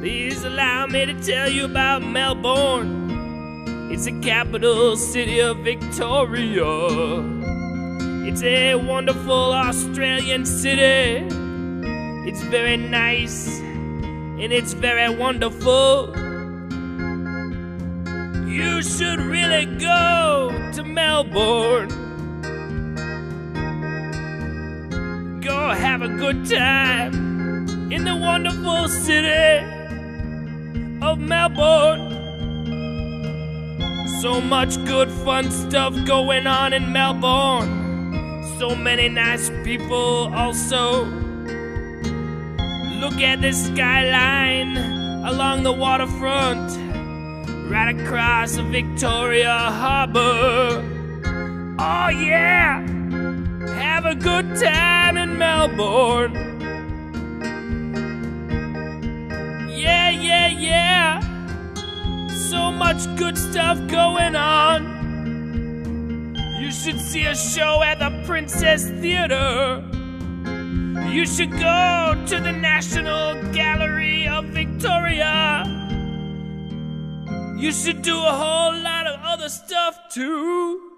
Please allow me to tell you about Melbourne. It's the capital city of Victoria. It's a wonderful Australian city. It's very nice and it's very wonderful. You should really go to Melbourne. Go have a good time in the wonderful city of Melbourne. So much good fun stuff going on in Melbourne. So many nice people also. Look at the skyline along the waterfront, right across the Victoria Harbour. Oh yeah, have a good time in Melbourne. Yeah, yeah, yeah, so much good stuff going on. You should see a show at the Princess Theatre. You should go to the National Gallery of Victoria. You should do a whole lot of other stuff too.